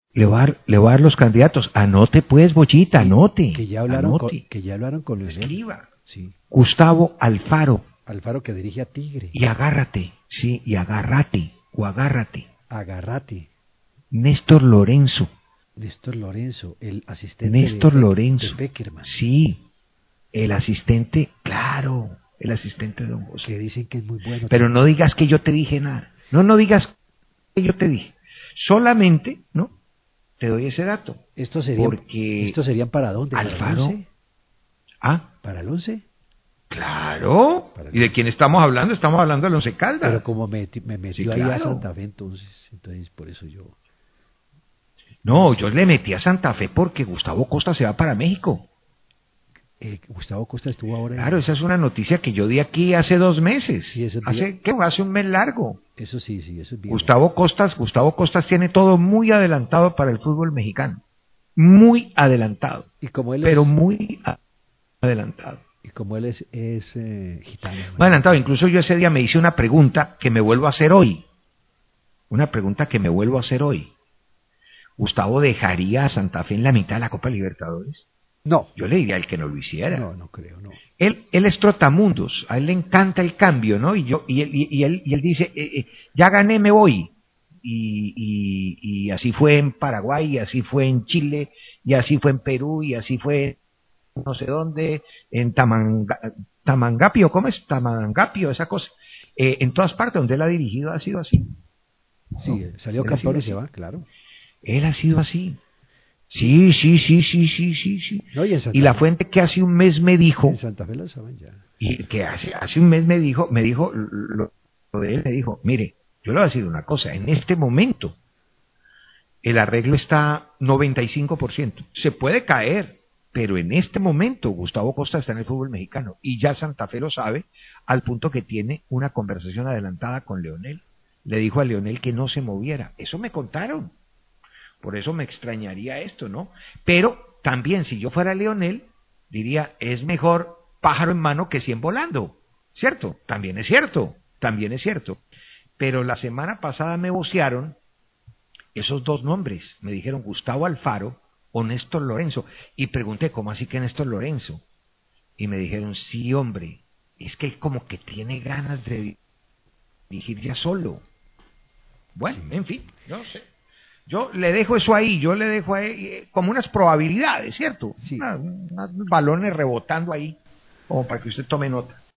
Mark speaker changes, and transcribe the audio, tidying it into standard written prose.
Speaker 1: Le voy a dar los candidatos. Anote pues, Bochita, anote.
Speaker 2: Que ya hablaron
Speaker 1: anote.
Speaker 2: que ya hablaron con Leonel.
Speaker 1: Escriba.
Speaker 2: Sí.
Speaker 1: Gustavo Alfaro.
Speaker 2: Alfaro, que dirige a Tigre.
Speaker 1: Y agárrate, sí, y agárrate, o agárrate.
Speaker 2: Agarrate.
Speaker 1: Néstor Lorenzo.
Speaker 2: Néstor Lorenzo, el asistente
Speaker 1: Néstor
Speaker 2: de
Speaker 1: Lorenzo.
Speaker 2: Peckerman.
Speaker 1: Sí, el asistente, claro, el asistente de Don José.
Speaker 2: Que dicen que es muy bueno.
Speaker 1: Pero no digas que yo te dije nada. No digas que yo te dije. Solamente, ¿no? Te doy ese dato.
Speaker 2: ¿Estos serían para dónde?
Speaker 1: Alfaro.
Speaker 2: ¿Para el 11?
Speaker 1: ¿Ah?
Speaker 2: ¿Para el 11?
Speaker 1: Claro. ¿Y de quién estamos hablando? Estamos hablando del Once Caldas.
Speaker 2: Pero como me metió
Speaker 1: sí,
Speaker 2: ahí
Speaker 1: claro.
Speaker 2: a Santa Fe, entonces por eso yo...
Speaker 1: No, yo le metí a Santa Fe porque Gustavo Costa se va para México.
Speaker 2: Gustavo Costa estuvo ahora...
Speaker 1: Claro, esa es una noticia que yo di aquí hace 2 meses.
Speaker 2: Sí, eso
Speaker 1: hace un mes largo.
Speaker 2: Eso sí, eso es bien.
Speaker 1: Gustavo Costas tiene todo muy adelantado para el fútbol mexicano. Muy adelantado.
Speaker 2: Y como él
Speaker 1: pero muy adelantado.
Speaker 2: Y como él es gitano.
Speaker 1: Muy adelantado. Incluso yo ese día me hice una pregunta que me vuelvo a hacer hoy. ¿Gustavo dejaría a Santa Fe en la mitad de la Copa Libertadores?
Speaker 2: No.
Speaker 1: Yo le diría a él que no lo hiciera.
Speaker 2: No creo, no.
Speaker 1: Él es trotamundos, a él le encanta el cambio, ¿no? Y él dice, ya gané, me voy. Y así fue en Paraguay, y así fue en Chile, y así fue en Perú, y así fue no sé dónde, en Tamangapio, ¿cómo es? Tamangapio, esa cosa. En todas partes donde él ha dirigido ha sido así.
Speaker 2: Sí, ¿no? Salió campeón y se va, claro.
Speaker 1: Él ha sido así. Sí.
Speaker 2: No,
Speaker 1: y la fuente que hace un mes me dijo...
Speaker 2: En Santa Fe lo saben ya.
Speaker 1: Y que hace un mes me dijo lo de él, me dijo, mire, yo le voy a decir una cosa, en este momento el arreglo está 95%. Se puede caer, pero en este momento Gustavo Costa está en el fútbol mexicano y ya Santa Fe lo sabe, al punto que tiene una conversación adelantada con Leonel. Le dijo a Leonel que no se moviera. Eso me contaron. Por eso me extrañaría esto, ¿no? Pero también si yo fuera Leonel, diría, es mejor pájaro en mano que 100 volando. ¿Cierto? También es cierto. Pero la semana pasada me vocearon esos 2 nombres. Me dijeron Gustavo Alfaro o Néstor Lorenzo. Y pregunté, ¿cómo así que Néstor Lorenzo? Y me dijeron, sí, hombre, es que como que tiene ganas de dirigir ya solo. Bueno, sí. En fin, no sé. Yo le dejo eso ahí, como unas probabilidades, ¿cierto?
Speaker 2: Sí.
Speaker 1: Unos balones rebotando ahí, como para que usted tome nota.